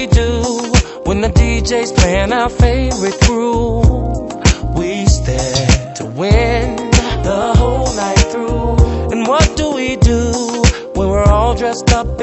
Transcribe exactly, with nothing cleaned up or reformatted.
we do when the D J's playing our favorite groove? We stand to win the whole night through. And what do we do when we're all dressed up